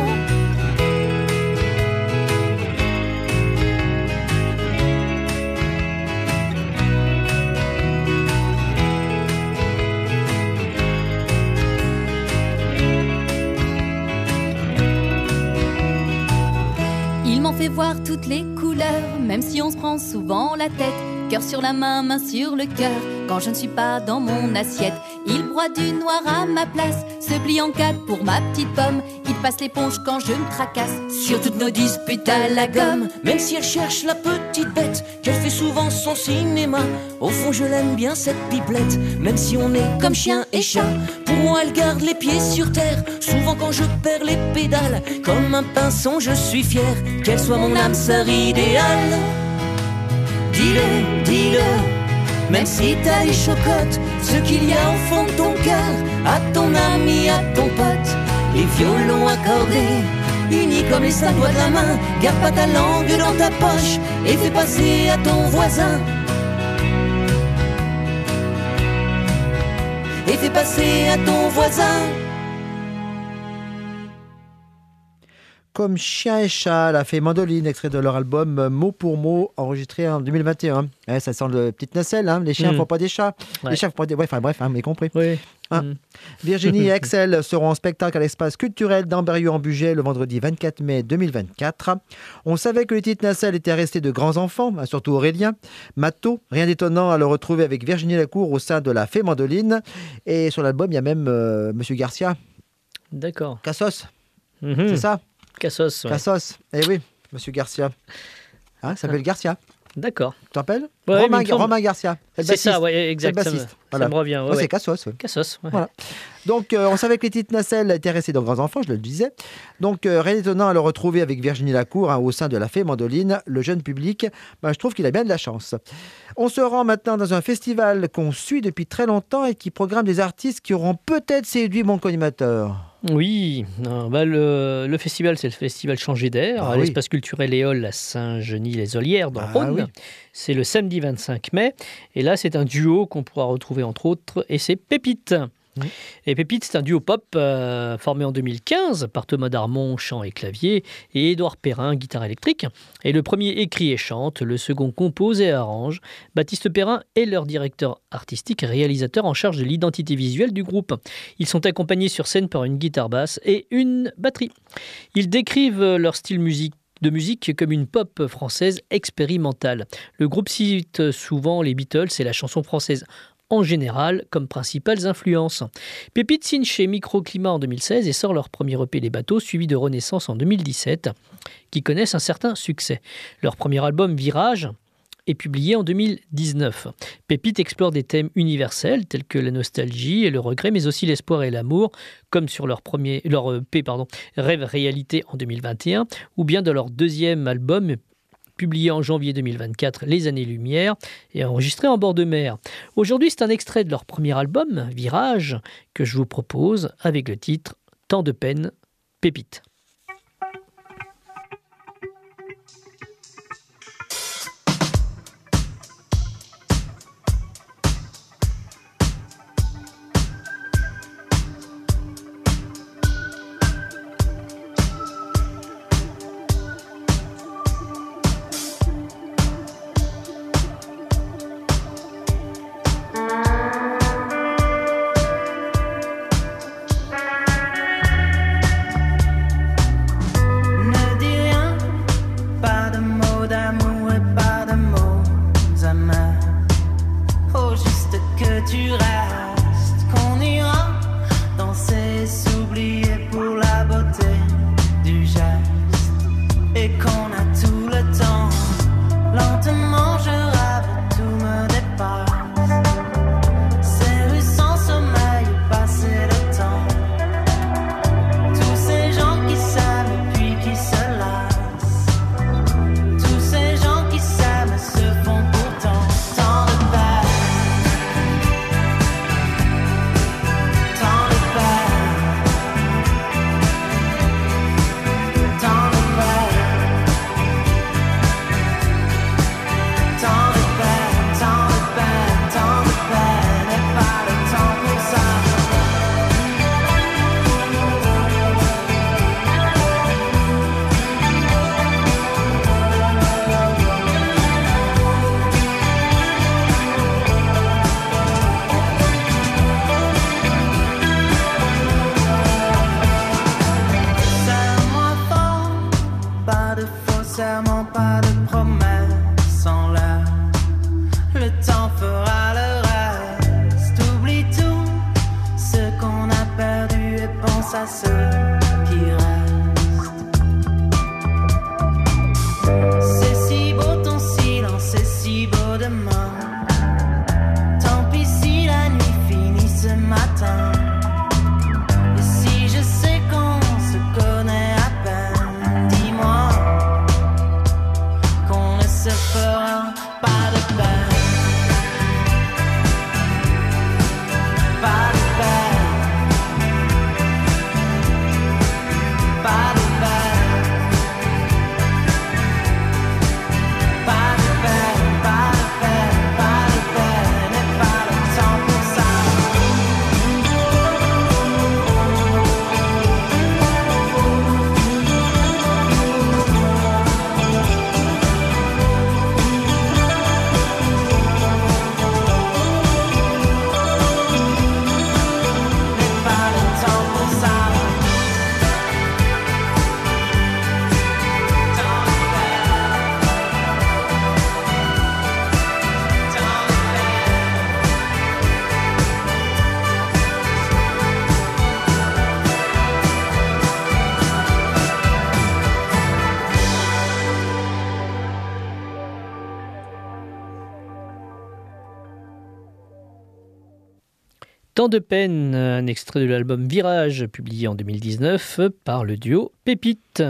Fait voir toutes les couleurs, même si on se prend souvent la tête. Cœur sur la main, main sur le cœur, quand je ne suis pas dans mon assiette. Il broie du noir à ma place, se plie en 4 pour ma petite pomme. Il passe l'éponge quand je me tracasse sur toutes nos disputes à la gomme. Même si elle cherche la petite bête, qu'elle fait souvent son cinéma, au fond je l'aime bien cette pipelette. Même si on est comme chien et chat, pour moi elle garde les pieds sur terre. Souvent quand je perds les pédales, comme un pinson je suis fier qu'elle soit mon âme sœur idéale. Dis-le, dis-le, même si t'as les chocottes, ce qu'il y a au fond de ton cœur, à ton ami, à ton pote, les violons accordés, unis comme les 5 doigts de la main. Garde pas ta langue dans ta poche et fais passer à ton voisin. Et fais passer à ton voisin. Comme chien et chat, la fée mandoline, extrait de leur album Mot pour mot, enregistré en 2021. Ça sent le petite nacelle, hein. Les chiens ne font pas des chats. Ouais. Les chats font pas des... Ouais, enfin bref, vous compris. Oui. Virginie et Axel seront en spectacle à l'espace culturel d'Amberieu-en-Bugey le vendredi 24 mai 2024. On savait que les petites nacelles étaient restées de grands enfants, surtout Aurélien. Mathot, rien d'étonnant à le retrouver avec Virginie Lacour au sein de la fée mandoline. Et sur l'album, il y a même Monsieur Garcia. D'accord. Cassos, c'est ça? Cassos, ouais. Cassos, eh oui, Monsieur Garcia. Hein, ça s'appelle Garcia. D'accord. Tu te rappelles? Ouais, Romain Garcia. C'est ça, oui, exactement. Voilà. Ça me revient. Ouais. C'est Cassos. Ouais. Cassos, ouais. Voilà. Donc, on savait que les petites nacelles étaient restées dans grands enfants, je le disais. Donc, rien d'étonnant à le retrouver avec Virginie Lacour au sein de la fée mandoline. Le jeune public, je trouve qu'il a bien de la chance. On se rend maintenant dans un festival qu'on suit depuis très longtemps et qui programme des artistes qui auront peut-être séduit mon co-animateur. Oui, le festival, c'est le festival Changer d'air, à l'espace culturel Éole à Saint-Genis-les-Olières, dans le Rhône. Oui. C'est le samedi 25 mai. Et là, c'est un duo qu'on pourra retrouver, entre autres, et c'est Pépite. Et Pépite, c'est un duo pop formé en 2015 par Thomas Darmon, chant et clavier, et Édouard Perrin, guitare électrique. Et le premier écrit et chante, le second compose et arrange. Baptiste Perrin est leur directeur artistique et réalisateur en charge de l'identité visuelle du groupe. Ils sont accompagnés sur scène par une guitare basse et une batterie. Ils décrivent leur style de musique comme une pop française expérimentale. Le groupe cite souvent les Beatles et la chanson française en général comme principales influences. Pépite signe chez Microclimat en 2016 et sort leur premier EP Les Bateaux, suivi de Renaissance en 2017, qui connaissent un certain succès. Leur premier album Virage est publié en 2019. Pépite explore des thèmes universels tels que la nostalgie et le regret, mais aussi l'espoir et l'amour, comme sur leur EP Rêve Réalité en 2021, ou bien de leur deuxième album publié en janvier 2024, Les Années-Lumière, et enregistré en bord de mer. Aujourd'hui, c'est un extrait de leur premier album, Virage, que je vous propose avec le titre « Tant de peine, Pépite ». Tant de peine, un extrait de l'album Virage, publié en 2019 par le duo Pépite.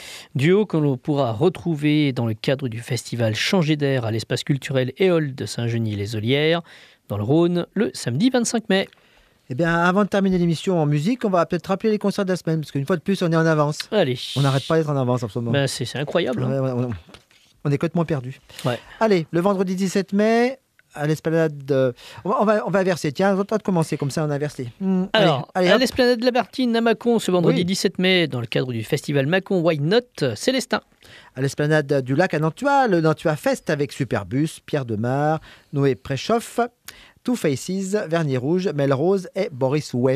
Duo que l'on pourra retrouver dans le cadre du festival Changer d'air à l'espace culturel Éole de Saint-Genis-les-Olières, dans le Rhône, le samedi 25 mai. Eh bien, avant de terminer l'émission en musique, on va peut-être rappeler les concerts de la semaine, parce qu'une fois de plus, on est en avance. Allez. On n'arrête pas d'être en avance en ce moment. Ben, c'est incroyable. Ouais, on est complètement perdu. Ouais. Allez, le vendredi 17 mai, à l'esplanade. On va inverser. Tiens, on va commencer comme ça, on a inversé. Alors, allez, à hop. l'esplanade de la Martine à Mâcon, ce vendredi Oui. 17 mai, dans le cadre du festival Mâcon Why Not, Célestin. À l'esplanade du lac à Nantua, le Nantua Fest avec Superbus, Pierre Demar, Noé Préchoff, Two Faces, Vernis Rouge, Melrose et Boris Way.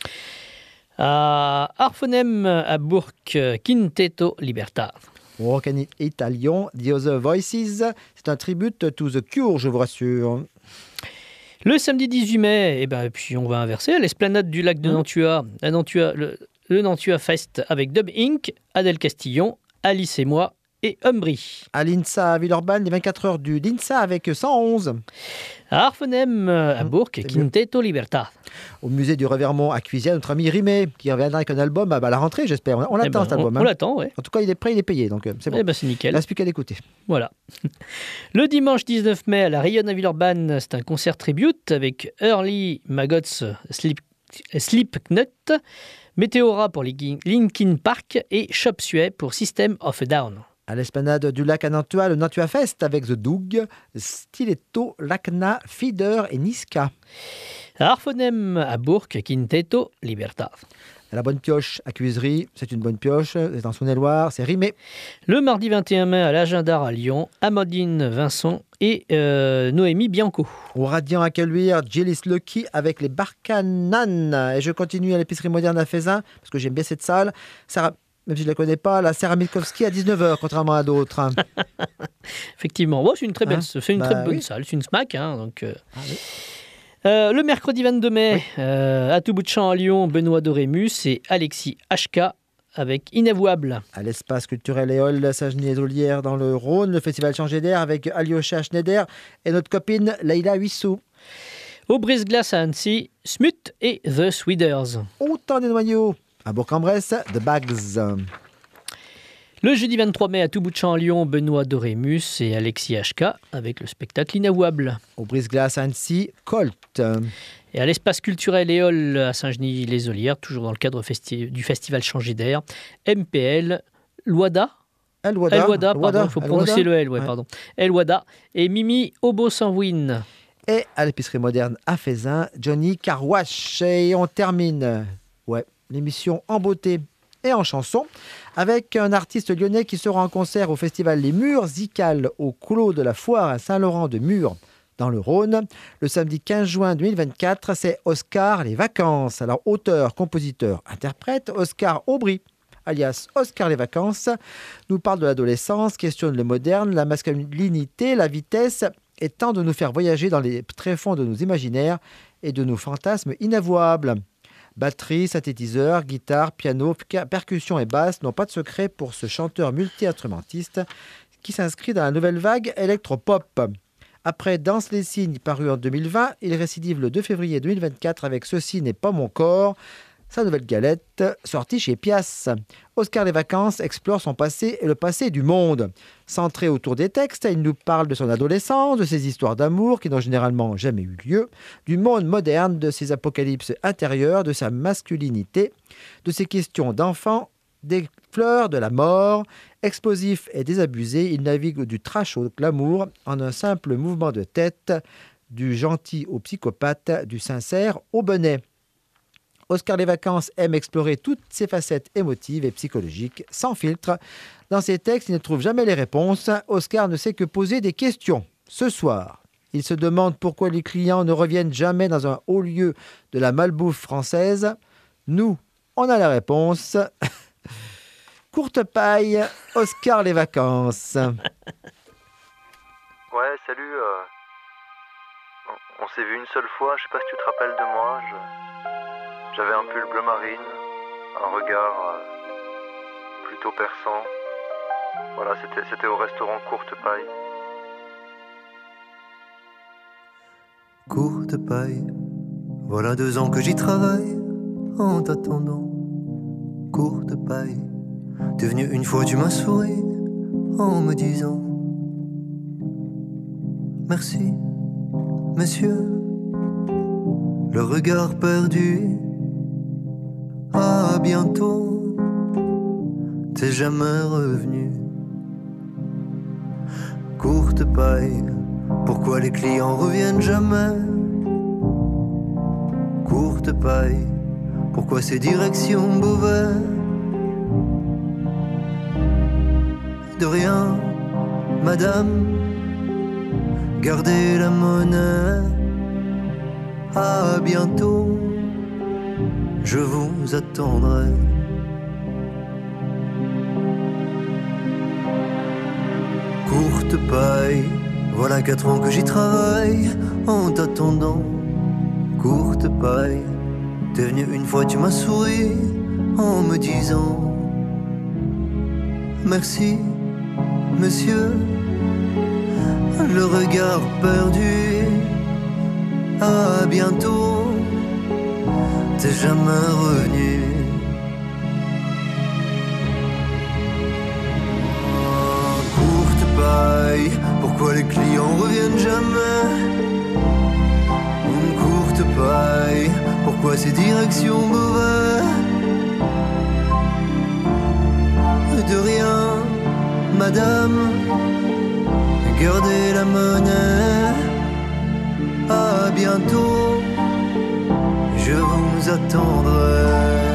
À Arphonem, à Bourg, Quintetto Libertad. Rock in Italian, The Other Voices, c'est un tribute to The Cure, je vous rassure. Le samedi 18 mai, et ben, puis on va inverser, à l'esplanade du lac de Nantua, à Nantua le Nantua Fest avec Dub Inc., Adèle Castillon, Alice et moi et Umbri. À l'INSA à Villeurbanne, les 24 heures du l'INSA avec 111. À Arphonem, à Bourg, Quintetto Libertad. Au musée du Revermont à Cuisiat, notre ami Rimé, qui reviendra avec un album à la rentrée, j'espère. On l'attend, cet album. On l'attend, ouais. En tout cas, il est prêt, il est payé, donc c'est bon. Eh ben, c'est nickel. Il ne reste plus qu'à l'écouter. Voilà. Le dimanche 19 mai, à la Rayonne à Villeurbanne, c'est un concert tribute avec Early Maggots Slipknot, Météora pour Linkin Park et Chop Suey pour System of a Down. À l'esplanade du lac à Nantua, le Nantua Fest avec The Doug, Stiletto, Lacna, Feeder et Niska. À Arphonem, à Bourg, Quintetto Libertad. À la Bonne Pioche à Cuisery, c'est une bonne pioche, c'est dans Saône-et-Loire, c'est Rimé. Le mardi 21 mai, à l'Agenda à Lyon, Amandine Vincent et Noémie Bianco. Au Radiant à Caluire, Gillis Lucky avec les Barcanan. Et je continue à l'épicerie moderne à Fézin, parce que j'aime bien cette salle. Sarah, même si je ne la connais pas, la Sarah Milkowski à 19h, contrairement à d'autres. Effectivement, bon, c'est une très belle, c'est une très bonne salle, c'est une SMAC. Hein, donc, le mercredi 22 mai, à tout bout de champ à Lyon, Benoît Dorémus et Alexis HK avec Inavouable. À l'espace culturel Éole, Saint-Genis-les-Olières dans le Rhône, le festival Changer d'air avec Alyosha Schneider et notre copine Leïla Huissou. Au Brise-Glace à Annecy, Smut et The Sweeders. Autant des noyaux. À Bourg-en-Bresse, The Bags. Le jeudi 23 mai, à tout bout de champ à Lyon, Benoît Dorémus et Alexis HK avec le spectacle Inavouable. Au Brise-Glace à Annecy, Colt. Et à l'espace culturel Éole à Saint-Genis-les-Olières, toujours dans le cadre du festival Changer d'air, MPL, Luada. El Wada, pardon, il faut prononcer le L, pardon. El Wada et Mimi Obo-Sanwin. Et à l'épicerie moderne à Fézin, Johnny Carwash. Et on termine l'émission en beauté et en chanson avec un artiste lyonnais qui sera en concert au festival Les Musicales au Clos de la Foire à Saint-Laurent-de-Mur dans le Rhône. Le samedi 15 juin 2024, c'est Oscar Les Vacances. Alors auteur, compositeur, interprète, Oscar Aubry, alias Oscar Les Vacances, nous parle de l'adolescence, questionne le moderne, la masculinité, la vitesse, et tente de nous faire voyager dans les tréfonds de nos imaginaires et de nos fantasmes inavouables. Batterie, synthétiseur, guitare, piano, percussion et basse n'ont pas de secret pour ce chanteur multi-instrumentiste qui s'inscrit dans la nouvelle vague électropop. Après Danse les signes, paru en 2020, il récidive le 2 février 2024 avec Ceci n'est pas mon corps, sa nouvelle galette, sortie chez Pias. Oscar Les Vacances explore son passé et le passé du monde. Centré autour des textes, il nous parle de son adolescence, de ses histoires d'amour qui n'ont généralement jamais eu lieu, du monde moderne, de ses apocalypses intérieures, de sa masculinité, de ses questions d'enfant, des fleurs de la mort. Explosif et désabusé, il navigue du trash au glamour en un simple mouvement de tête, du gentil au psychopathe, du sincère au bonnet. Oscar Les Vacances aime explorer toutes ses facettes émotives et psychologiques, sans filtre. Dans ses textes, il ne trouve jamais les réponses. Oscar ne sait que poser des questions. Ce soir, il se demande pourquoi les clients ne reviennent jamais dans un haut lieu de la malbouffe française. Nous, on a la réponse. Courte paille, Oscar Les Vacances. Ouais, salut. On s'est vu une seule fois, je sais pas si tu te rappelles de moi. J'avais un pull bleu marine, un regard plutôt perçant. Voilà, c'était au restaurant Courte Paille. Courte Paille, voilà 2 ans que j'y travaille. En t'attendant, Courte Paille, t'es venu une fois, tu m'as souri en me disant merci, messieurs. le regard perdu. À bientôt, t'es jamais revenu. Courte paille, pourquoi les clients reviennent jamais? Courte paille, pourquoi ces directions Beauvais? De rien, madame, gardez la monnaie. À bientôt, je vous attendrai. Courte paille, voilà 4 ans que j'y travaille. En t'attendant, courte paille, t'es venu une fois, tu m'as souri en me disant merci, monsieur. Le regard perdu, à bientôt, t'es jamais revenu. Oh, courte paille, pourquoi les clients reviennent jamais? Courte paille, pourquoi ces directions Beauvais? De rien, madame, gardez la monnaie. À bientôt, je vous attendrai.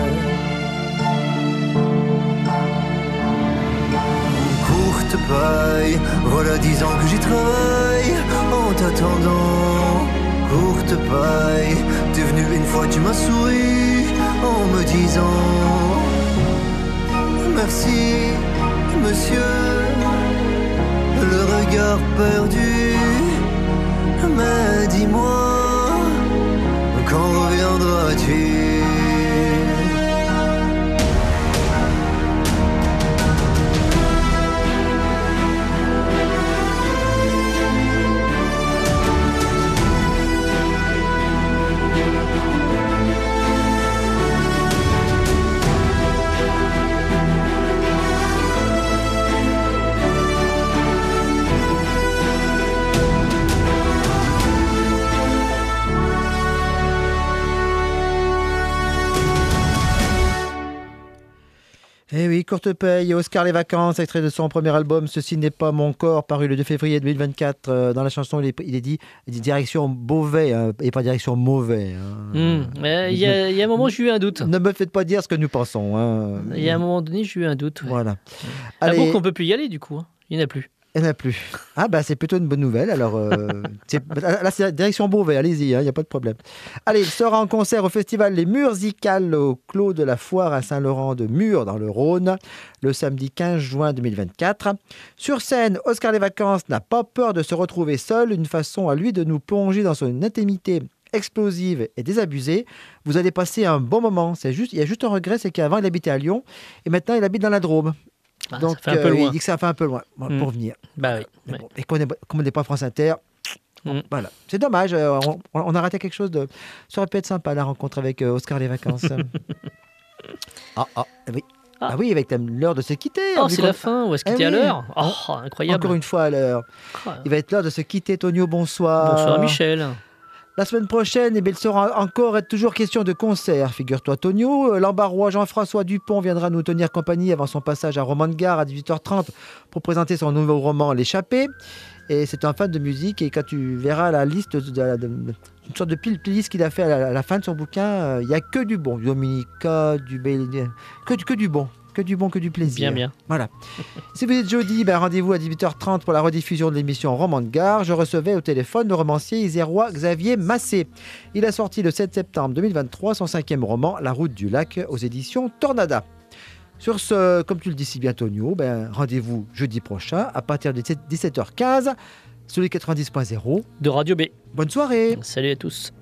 Courte paille, voilà 10 ans que j'y travaille. En t'attendant, courte paille, t'es venu une fois, tu m'as souri en me disant merci, monsieur. Le regard perdu, mais dis-moi, quand reviendras-tu? Eh oui, courte paye, Oscar les vacances, extrait de son premier album Ceci n'est pas mon corps, paru le 2 février 2024. Dans la chanson, il est dit direction Beauvais et pas direction mauvais. Il y a un moment, j'ai eu un doute. Ne me faites pas dire ce que nous pensons. Hein. Il y a un moment donné, j'ai eu un doute. Ouais. Voilà. Ah bon, qu'on peut plus y aller du coup. Hein. Il n'y en a plus. Il n'y en a plus. Ah bah c'est plutôt une bonne nouvelle. Alors là c'est la direction Beauvais, allez-y, il n'y a pas de problème. Allez, il sera en concert au festival Les Mursicales au Clos de la Foire à Saint-Laurent-de-Mur dans le Rhône le samedi 15 juin 2024. Sur scène, Oscar les vacances n'a pas peur de se retrouver seul, une façon à lui de nous plonger dans son intimité explosive et désabusée. Vous allez passer un bon moment. Il y a juste un regret, c'est qu'avant il habitait à Lyon et maintenant il habite dans la Drôme. Ah, donc ça fait un peu loin. Il dit que ça fait un peu loin pour venir. Bah oui. Ouais. Bon, et comme on n'est pas France Inter, voilà. C'est dommage, on a raté quelque chose de... Ça aurait pu être sympa la rencontre avec Oscar les vacances. Oui. Ah oui, avec l'heure de se quitter. Oh, c'est la fin, ou est-ce qu'il était à l'heure? Oh, incroyable. Encore une fois à l'heure. Il va être l'heure de se quitter, Tonio, bonsoir. Bonsoir Michel. La semaine prochaine, il sera encore et toujours question de concert, figure-toi Tonio. L'Ambarois Jean-François Dupont viendra nous tenir compagnie avant son passage à Roman de Gare à 18h30 pour présenter son nouveau roman L'échappée. Et c'est un fan de musique et quand tu verras la liste, une sorte de playlist qu'il a fait à la fin de son bouquin, il n'y a que du bon, du Dominica, que du bon. Que du bon, que du plaisir. Bien. Voilà. Si vous êtes jeudi, rendez-vous à 18h30 pour la rediffusion de l'émission Roman de Gare. Je recevais au téléphone le romancier isérois Xavier Massé. Il a sorti le 7 septembre 2023 son 5e roman, La route du lac, aux éditions Tornada. Sur ce, comme tu le dis si bien, Tonio, rendez-vous jeudi prochain à partir de 17h15 sur les 90.0 de Radio B. Bonne soirée. Salut à tous.